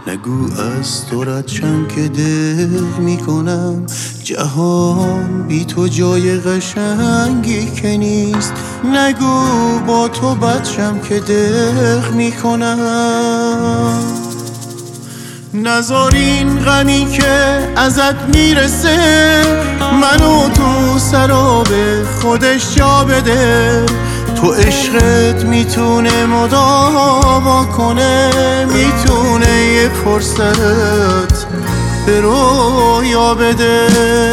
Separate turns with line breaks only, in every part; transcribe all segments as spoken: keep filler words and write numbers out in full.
نگو از تو رد شم که دق میکنم، جهان بی تو جای قشنگی که نیست. نگو با تو بد شم که دق میکنم. نذار این غمی که ازت میرسه منو تو سراب خودش جا بده. تو عشقت میتونه مداوا کنه، میتونه یه فرصت به رویا بده.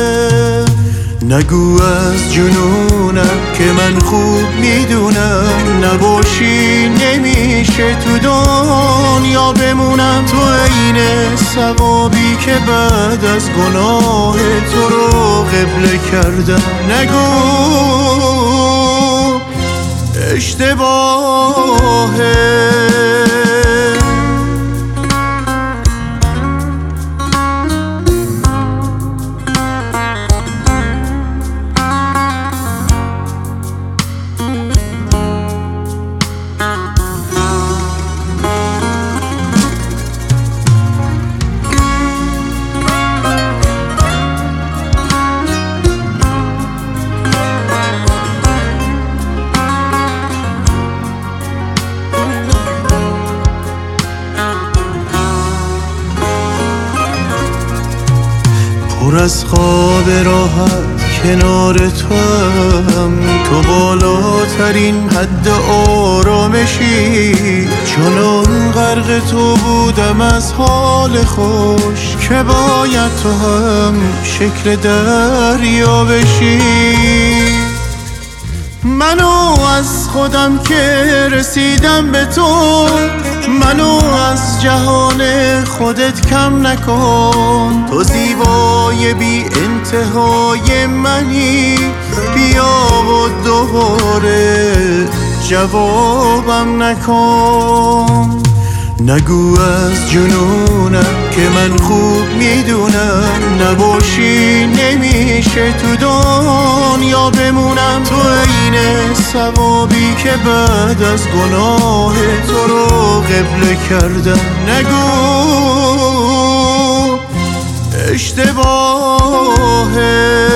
نگو از جنونم که من خوب میدونم، نباشی نمیشه تو دنیا بمونم. تو عین ثوابی که بعد از گناه تو رو قبله کردم. نگو اشتباهه. پر از خواب راحت کنار تو هم، تو بالاترین حد آرامشی. چنان غرق تو بودم از حال خوش که باید تو هم شکل دریا بشی. منو از خودم که رسیدم به تو، منو از جهان خودت کم نکن. تو زیبای بی انتهای منی، بیا و دوباره جوابم نکن. نگو از جنونم که من خوب میدونم، نباشی نمیشه تو دنیا بمونم. تو عین ثوابی که بعد از گناه تو رو قبله کردم. نگو اشتباهه.